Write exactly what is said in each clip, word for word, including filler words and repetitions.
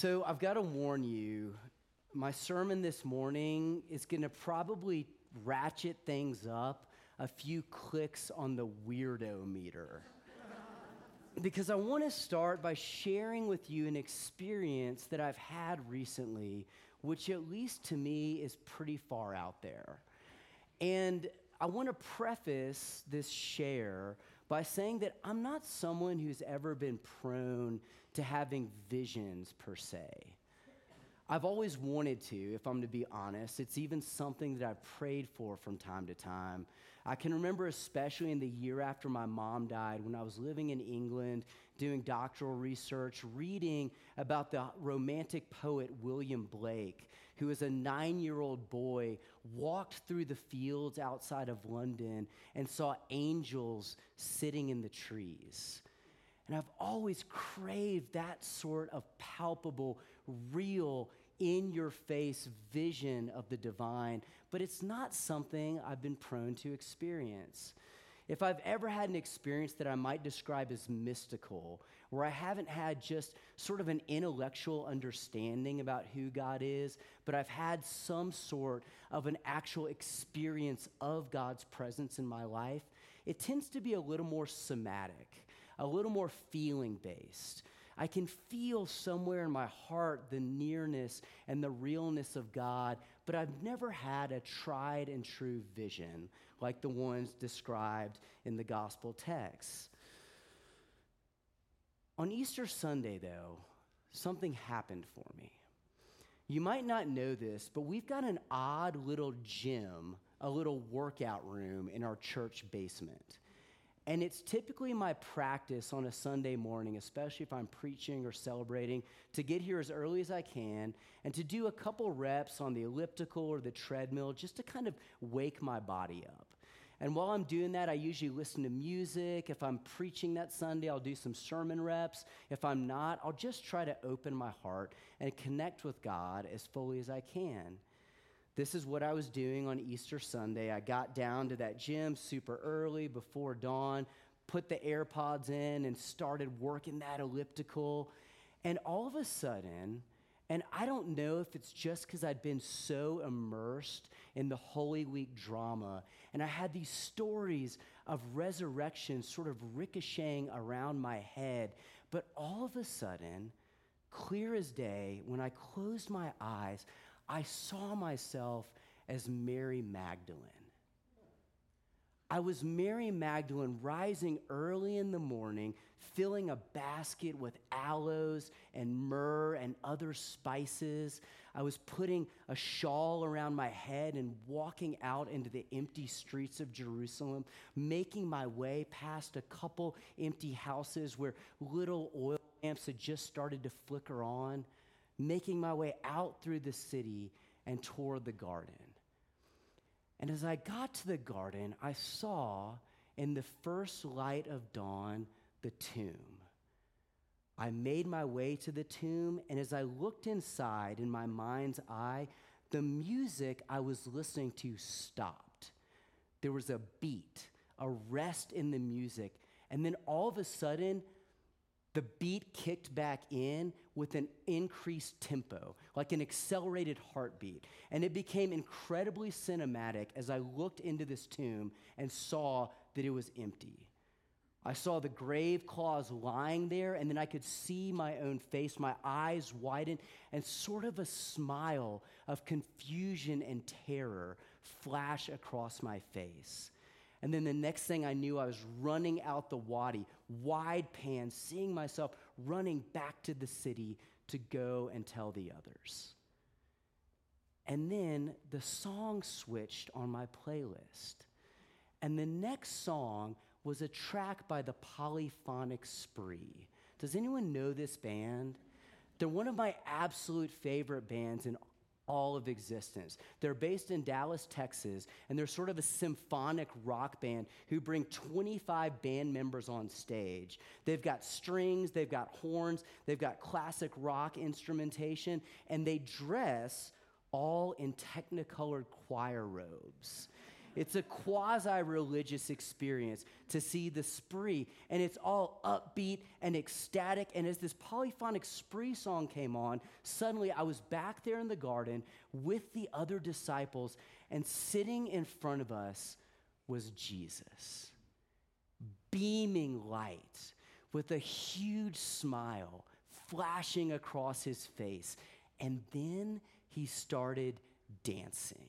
So I've got to warn you, my sermon this morning is going to probably ratchet things up a few clicks on the weirdo meter. Because I want to start by sharing with you an experience that I've had recently, which at least to me is pretty far out there. And I want to preface this share by saying that I'm not someone who's ever been prone to having visions per se. I've always wanted to, if I'm to be honest. It's even something that I've prayed for from time to time. I can remember especially in the year after my mom died, when I was living in England, doing doctoral research, reading about the romantic poet William Blake, who as a nine-year-old boy walked through the fields outside of London and saw angels sitting in the trees. And I've always craved that sort of palpable, real, in-your-face vision of the divine, but it's not something I've been prone to experience. If I've ever had an experience that I might describe as mystical, where I haven't had just sort of an intellectual understanding about who God is, but I've had some sort of an actual experience of God's presence in my life, it tends to be a little more somatic, a little more feeling-based. I can feel somewhere in my heart the nearness and the realness of God, but I've never had a tried and true vision like the ones described in the gospel texts. On Easter Sunday, though, something happened for me. You might not know this, but we've got an odd little gym, a little workout room in our church basement. And it's typically my practice on a Sunday morning, especially if I'm preaching or celebrating, to get here as early as I can and to do a couple reps on the elliptical or the treadmill just to kind of wake my body up. And while I'm doing that, I usually listen to music. If I'm preaching that Sunday, I'll do some sermon reps. If I'm not, I'll just try to open my heart and connect with God as fully as I can. This is what I was doing on Easter Sunday. I got down to that gym super early before dawn, put the AirPods in and started working that elliptical. And all of a sudden, and I don't know if it's just because I'd been so immersed in the Holy Week drama, and I had these stories of resurrection sort of ricocheting around my head, but all of a sudden, clear as day, when I closed my eyes, I saw myself as Mary Magdalene. I was Mary Magdalene rising early in the morning, filling a basket with aloes and myrrh and other spices. I was putting a shawl around my head and walking out into the empty streets of Jerusalem, making my way past a couple empty houses where little oil lamps had just started to flicker on, making my way out through the city and toward the garden. And as I got to the garden, I saw in the first light of dawn the tomb. I made my way to the tomb, and as I looked inside in my mind's eye, the music I was listening to stopped. There was a beat, a rest in the music, and then all of a sudden, the beat kicked back in with an increased tempo, like an accelerated heartbeat. And it became incredibly cinematic as I looked into this tomb and saw that it was empty. I saw the grave cloths lying there, and then I could see my own face, my eyes widen, and sort of a smile of confusion and terror flash across my face. And then the next thing I knew, I was running out the wadi, wide pan, seeing myself running back to the city to go and tell the others. And then the song switched on my playlist. And the next song was a track by the Polyphonic Spree. Does anyone know this band? They're one of my absolute favorite bands in all of existence. They're based in Dallas, Texas, and they're sort of a symphonic rock band who bring twenty-five band members on stage. They've got strings, they've got horns, they've got classic rock instrumentation, and they dress all in technicolored choir robes. It's a quasi-religious experience to see the spree, and it's all upbeat and ecstatic. And as this polyphonic spree song came on, suddenly I was back there in the garden with the other disciples, and sitting in front of us was Jesus, beaming light with a huge smile flashing across his face. And then he started dancing.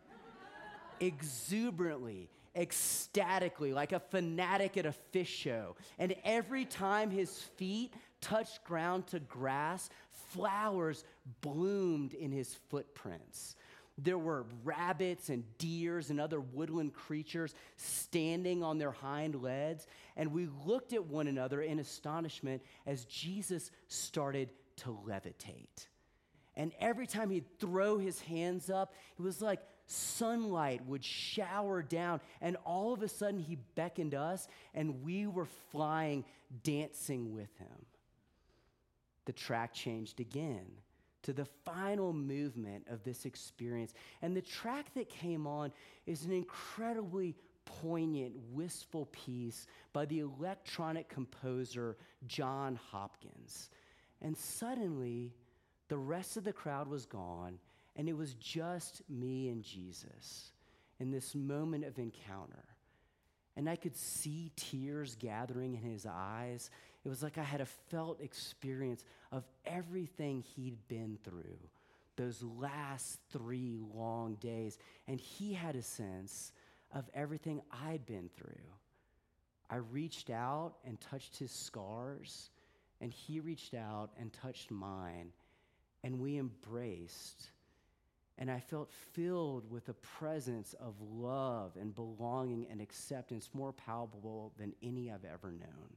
Exuberantly, ecstatically, like a fanatic at a fish show. And every time his feet touched ground to grass, flowers bloomed in his footprints. There were rabbits and deers and other woodland creatures standing on their hind legs, and we looked at one another in astonishment as Jesus started to levitate. And every time he'd throw his hands up, it was like sunlight would shower down, and all of a sudden he beckoned us, and we were flying, dancing with him. The track changed again to the final movement of this experience, and the track that came on is an incredibly poignant, wistful piece by the electronic composer John Hopkins. And suddenly, the rest of the crowd was gone, and it was just me and Jesus in this moment of encounter. And I could see tears gathering in his eyes. It was like I had a felt experience of everything he'd been through those last three long days. And he had a sense of everything I'd been through. I reached out and touched his scars, and he reached out and touched mine, and we embraced. And I felt filled with a presence of love and belonging and acceptance more palpable than any I've ever known.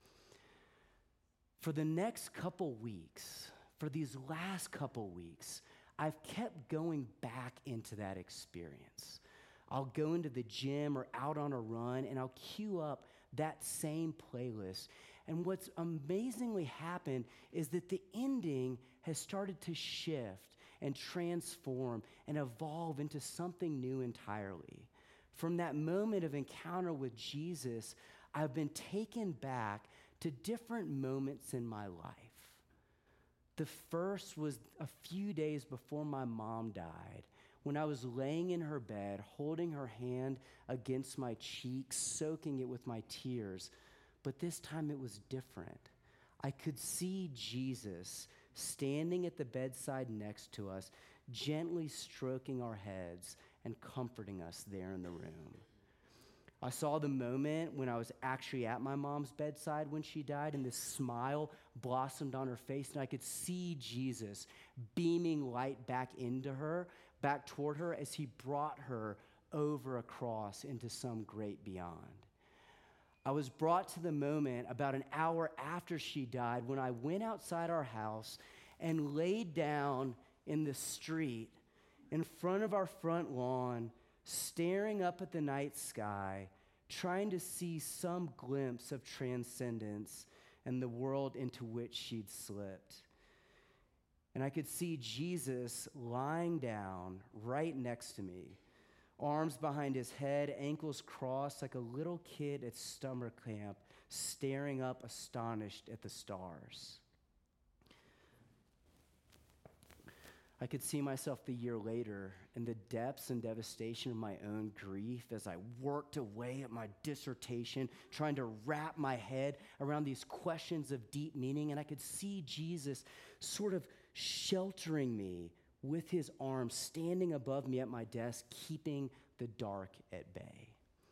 For the next couple weeks, for these last couple weeks, I've kept going back into that experience. I'll go into the gym or out on a run, and I'll queue up that same playlist. And what's amazingly happened is that the ending has started to shift and transform and evolve into something new entirely. From that moment of encounter with Jesus, I've been taken back to different moments in my life. The first was a few days before my mom died, when I was laying in her bed, holding her hand against my cheek, soaking it with my tears. But this time it was different. I could see Jesus standing at the bedside next to us, gently stroking our heads and comforting us there in the room. I saw the moment when I was actually at my mom's bedside when she died, and this smile blossomed on her face, and I could see Jesus beaming light back into her, back toward her, as he brought her over a cross into some great beyond. I was brought to the moment about an hour after she died when I went outside our house and laid down in the street in front of our front lawn, staring up at the night sky, trying to see some glimpse of transcendence and the world into which she'd slipped. And I could see Jesus lying down right next to me, arms behind his head, ankles crossed like a little kid at summer camp, staring up astonished at the stars. I could see myself the year later in the depths and devastation of my own grief as I worked away at my dissertation, trying to wrap my head around these questions of deep meaning, and I could see Jesus sort of sheltering me with his arms, standing above me at my desk, keeping the dark at bay.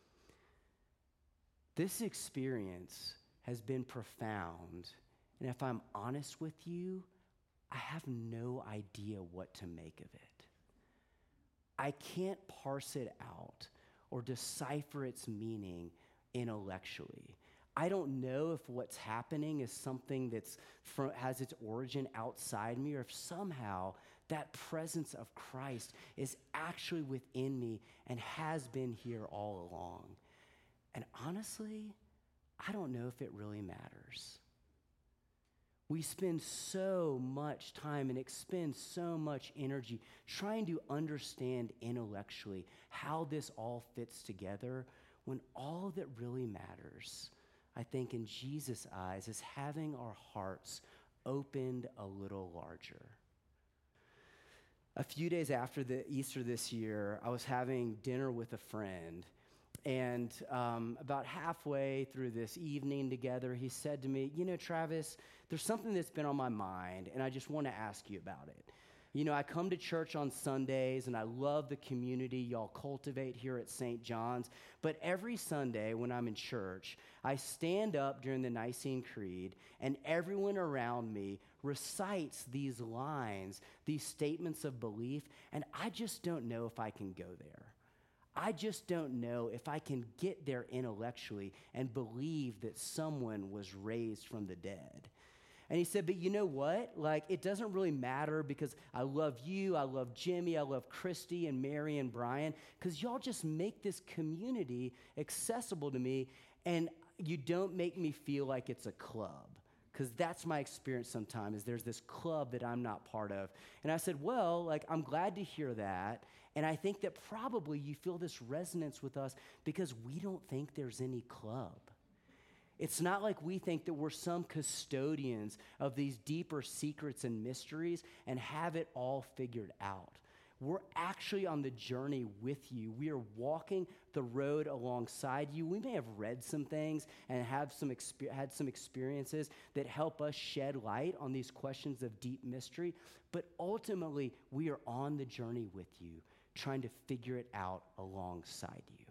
This experience has been profound, and if I'm honest with you, I have no idea what to make of it. I can't parse it out or decipher its meaning intellectually. I don't know if what's happening is something that's from, has its origin outside me, or if somehow that presence of Christ is actually within me and has been here all along. And honestly, I don't know if it really matters. We spend so much time and expend so much energy trying to understand intellectually how this all fits together, when all that really matters, I think in Jesus' eyes, is having our hearts opened a little larger. A few days after the Easter this year, I was having dinner with a friend, and um, about halfway through this evening together, he said to me, you know, Travis, there's something that's been on my mind, and I just want to ask you about it. You know, I come to church on Sundays, and I love the community y'all cultivate here at Saint John's, but every Sunday when I'm in church, I stand up during the Nicene Creed, and everyone around me recites these lines, these statements of belief, and I just don't know if I can go there. I just don't know if I can get there intellectually and believe that someone was raised from the dead. And he said, but you know what? Like, it doesn't really matter because I love you, I love Jimmy, I love Christy and Mary and Brian, because y'all just make this community accessible to me, and you don't make me feel like it's a club. Because that's my experience sometimes, is there's this club that I'm not part of. And I said, well, like, I'm glad to hear that. And I think that probably you feel this resonance with us because we don't think there's any club. It's not like we think that we're some custodians of these deeper secrets and mysteries and have it all figured out. We're actually on the journey with you. We are walking the road alongside you. We may have read some things and have some exper- had some experiences that help us shed light on these questions of deep mystery, but ultimately, we are on the journey with you, trying to figure it out alongside you.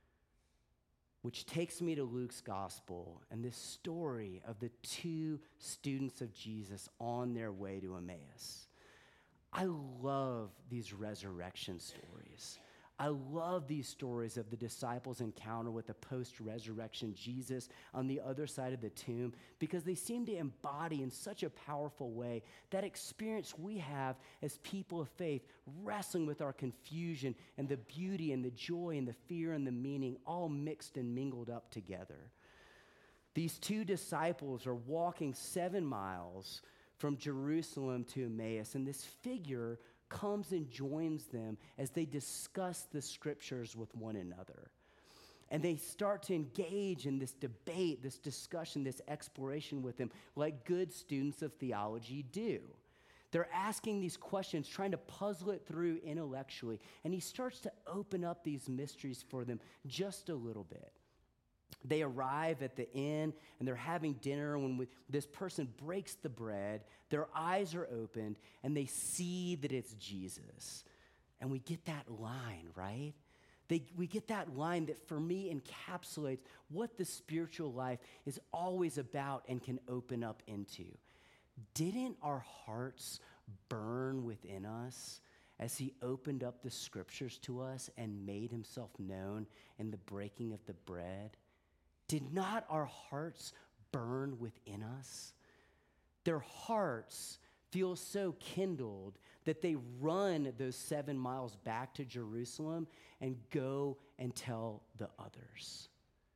Which takes me to Luke's gospel and this story of the two students of Jesus on their way to Emmaus. I love these resurrection stories. I love these stories of the disciples' encounter with the post-resurrection Jesus on the other side of the tomb because they seem to embody in such a powerful way that experience we have as people of faith, wrestling with our confusion and the beauty and the joy and the fear and the meaning all mixed and mingled up together. These two disciples are walking seven miles from Jerusalem to Emmaus, and this figure comes and joins them as they discuss the scriptures with one another. And they start to engage in this debate, this discussion, this exploration with him, like good students of theology do. They're asking these questions, trying to puzzle it through intellectually, and he starts to open up these mysteries for them just a little bit. They arrive at the inn, and they're having dinner. When we, this person breaks the bread, their eyes are opened, and they see that it's Jesus. And we get that line, right? They, we get that line that, for me, encapsulates what the spiritual life is always about and can open up into. Didn't our hearts burn within us as he opened up the scriptures to us and made himself known in the breaking of the bread? Did not our hearts burn within us? Their hearts feel so kindled that they run those seven miles back to Jerusalem and go and tell the others.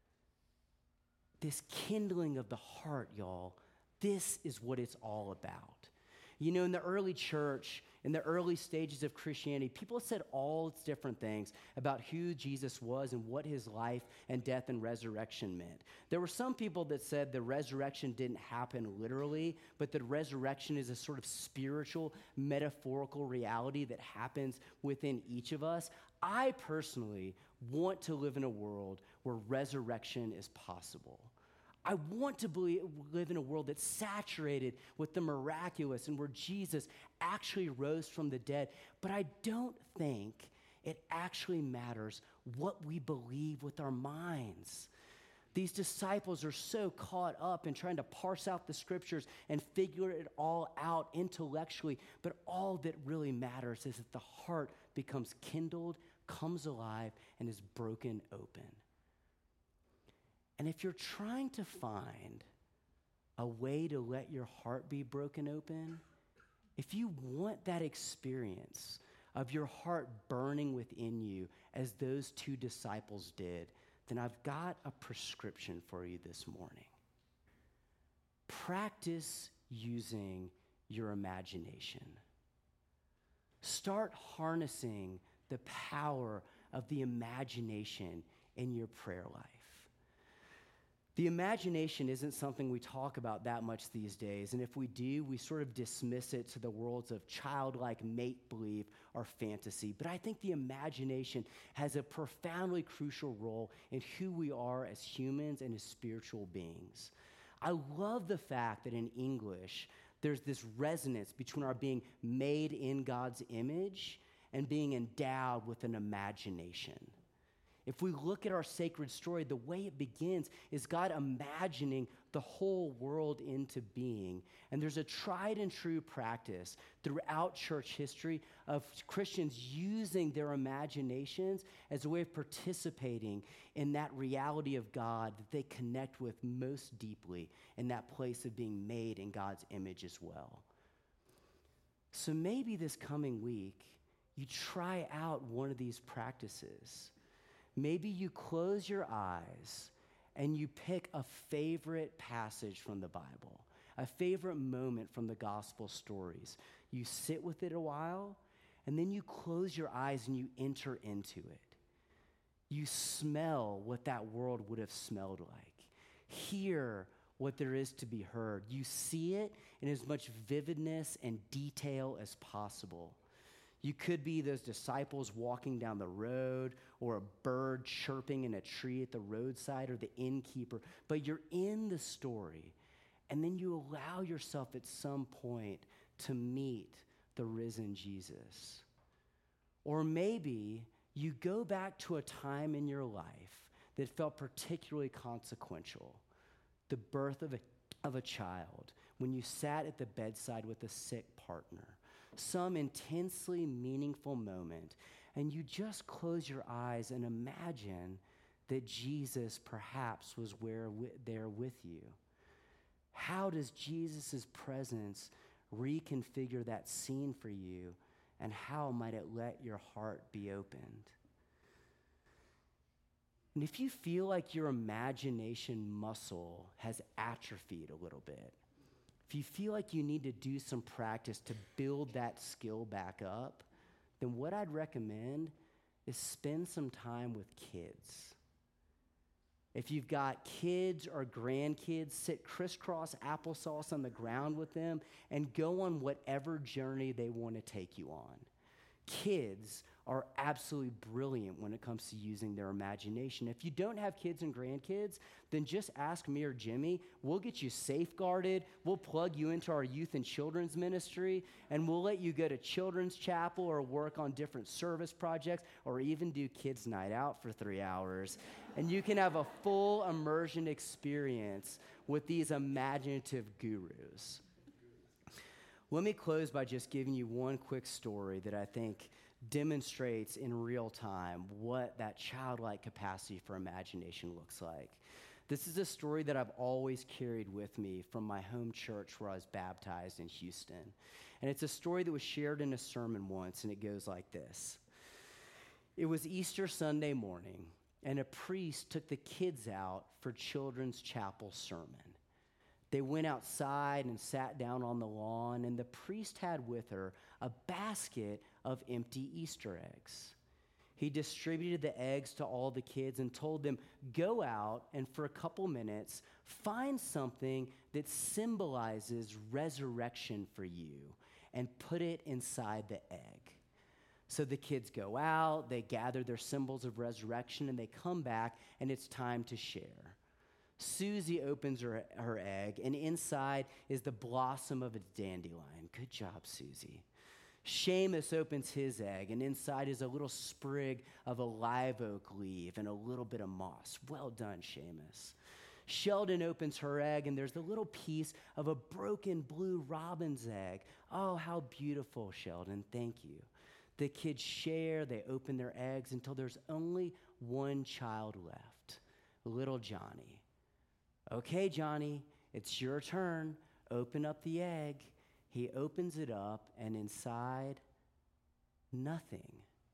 This kindling of the heart, y'all, this is what it's all about. You know, in the early church, in the early stages of Christianity, people said all different things about who Jesus was and what his life and death and resurrection meant. There were some people that said the resurrection didn't happen literally, but the resurrection is a sort of spiritual, metaphorical reality that happens within each of us. I personally want to live in a world where resurrection is possible. I want to believe, live in a world that's saturated with the miraculous and where Jesus actually rose from the dead. But I don't think it actually matters what we believe with our minds. These disciples are so caught up in trying to parse out the scriptures and figure it all out intellectually. But all that really matters is that the heart becomes kindled, comes alive, and is broken open. And if you're trying to find a way to let your heart be broken open, if you want that experience of your heart burning within you as those two disciples did, then I've got a prescription for you this morning. Practice using your imagination. Start harnessing the power of the imagination in your prayer life. The imagination isn't something we talk about that much these days, and if we do, we sort of dismiss it to the worlds of childlike make-believe or fantasy. But I think the imagination has a profoundly crucial role in who we are as humans and as spiritual beings. I love the fact that in English, there's this resonance between our being made in God's image and being endowed with an imagination. If we look at our sacred story, the way it begins is God imagining the whole world into being. And there's a tried and true practice throughout church history of Christians using their imaginations as a way of participating in that reality of God that they connect with most deeply in that place of being made in God's image as well. So maybe this coming week, you try out one of these practices. Maybe you close your eyes and you pick a favorite passage from the Bible, a favorite moment from the gospel stories. You sit with it a while, and then you close your eyes and you enter into it. You smell what that world would have smelled like. Hear what there is to be heard. You see it in as much vividness and detail as possible. You could be those disciples walking down the road, or a bird chirping in a tree at the roadside, or the innkeeper, but you're in the story, and then you allow yourself at some point to meet the risen Jesus. Or maybe you go back to a time in your life that felt particularly consequential, the birth of a, of a child, when you sat at the bedside with a sick partner, some intensely meaningful moment, and you just close your eyes and imagine that Jesus perhaps was where, there with you. How does Jesus' presence reconfigure that scene for you, and how might it let your heart be opened? And if you feel like your imagination muscle has atrophied a little bit, if you feel like you need to do some practice to build that skill back up, then what I'd recommend is spend some time with kids. If you've got kids or grandkids, sit crisscross applesauce on the ground with them and go on whatever journey they want to take you on. Kids are absolutely brilliant when it comes to using their imagination. If you don't have kids and grandkids, then just ask me or Jimmy. We'll get you safeguarded. We'll plug you into our youth and children's ministry, and we'll let you go to children's chapel or work on different service projects or even do kids' night out for three hours. And you can have a full immersion experience with these imaginative gurus. Let me close by just giving you one quick story that I think demonstrates in real time what that childlike capacity for imagination looks like. This is a story that I've always carried with me from my home church where I was baptized in Houston. And it's a story that was shared in a sermon once, and it goes like this. It was Easter Sunday morning, and a priest took the kids out for children's chapel sermon. They went outside and sat down on the lawn, and the priest had with her a basket of empty Easter eggs. He distributed the eggs to all the kids and told them, go out and for a couple minutes, find something that symbolizes resurrection for you and put it inside the egg. So the kids go out, they gather their symbols of resurrection, and they come back, and it's time to share. Susie opens her, her egg, and inside is the blossom of a dandelion. Good job, Susie. Seamus opens his egg, and inside is a little sprig of a live oak leaf and a little bit of moss. Well done, Seamus. Sheldon opens her egg, and there's a little piece of a broken blue robin's egg. Oh, how beautiful, Sheldon. Thank you. The kids share, they open their eggs until there's only one child left, little Johnny. Okay, Johnny, it's your turn. Open up the egg. He opens it up, and inside, nothing.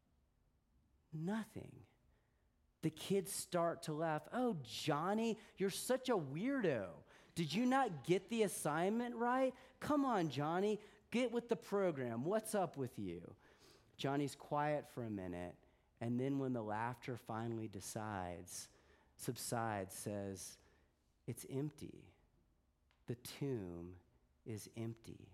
Nothing. The kids start to laugh. Oh, Johnny, you're such a weirdo. Did you not get the assignment right? Come on, Johnny, get with the program. What's up with you? Johnny's quiet for a minute, and then when the laughter finally decides, subsides, says, it's empty. The tomb is empty.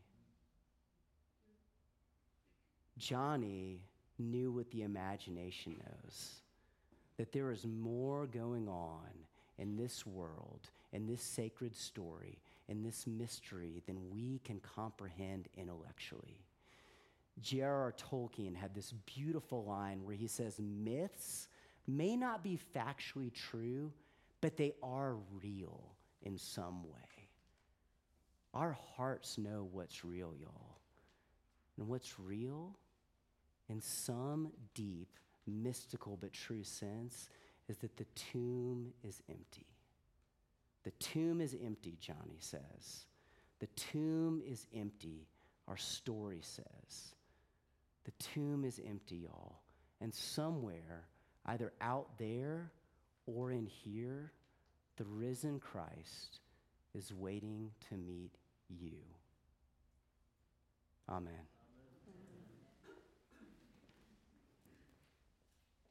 Johnny knew what the imagination knows, that there is more going on in this world, in this sacred story, in this mystery than we can comprehend intellectually. J R R Tolkien had this beautiful line where he says, myths may not be factually true, but they are real in some way. Our hearts know what's real, y'all. And what's real, in some deep, mystical but true sense, is that the tomb is empty. The tomb is empty, Johnny says. The tomb is empty, our story says. The tomb is empty, y'all. And somewhere, either out there or in here, the risen Christ is waiting to meet you. Amen.